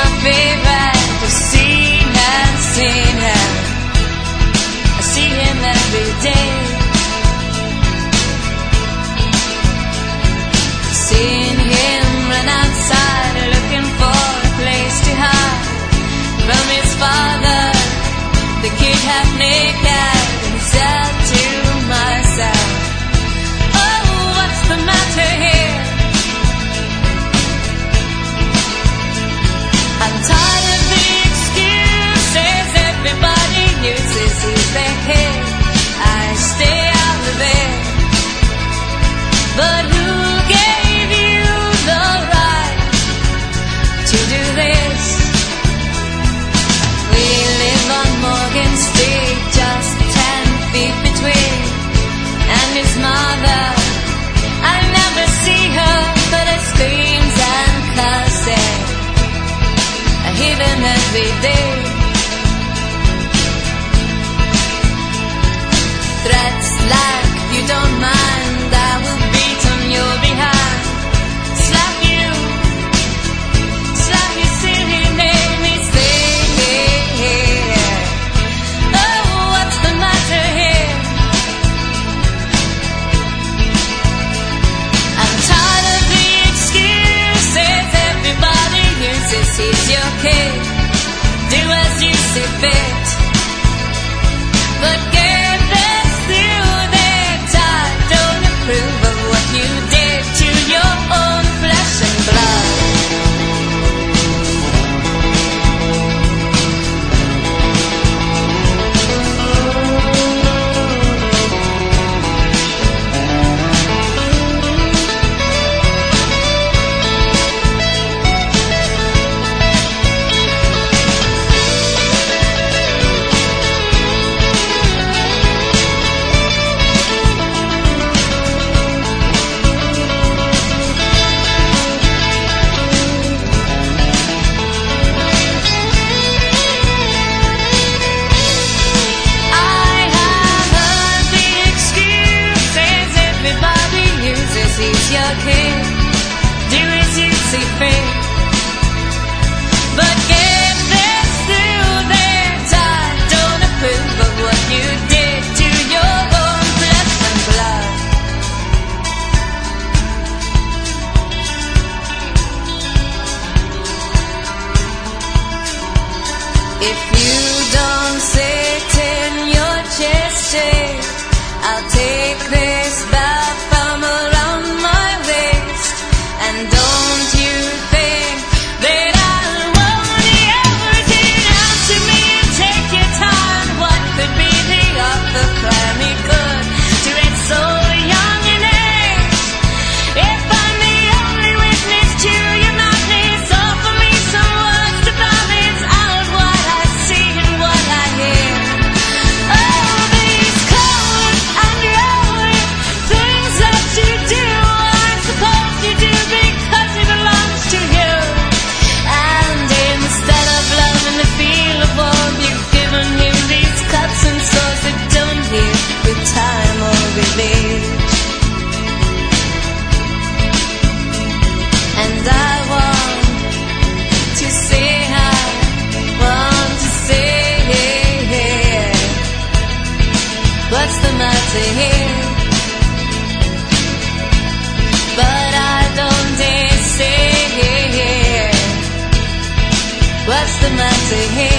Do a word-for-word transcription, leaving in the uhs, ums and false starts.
my favorite. I've seen and seen him. I see him every day. Seen him run outside looking for a place to hide from his father, the kid half naked, and he said to myself, oh, what's the matter here? I'm tired of the excuses everybody uses. He's their kid, I stay out of it. But who gave you the right to do this? We live on Morgan Street, just ten feet between, and his mother, I never see her, but it screams and curses. I hear them every day. Threats like, you don't mind, I will beat on your behind. Slap you, slap your silly name, he say. Oh, what's the matter here? I'm tired of the excuses everybody uses. He's your kid, do as you see fit. But get this through their time, don't approve of what you did to your own flesh and blood. He's your kid, do as you see fit. But get this through their time, don't approve of what you did to your own flesh and blood. If you don't sit in your chair straight, I'll take this bow from around my waist. And don't you think that I'll only ever sit down to me and take your time? What could be the other clammy good to it so young in age? If I'm the only witness to your madness, offer me some words to balance out what I see and what I hear. Oh, these cold and rolling things that you do, I suppose you do because it belongs to you. And instead of love and the feel of warmth, you've given him these cuts and sores that don't heal with time or with age. And I want to say, I want to say, what's the matter here? But I don't dare say, what's the matter here?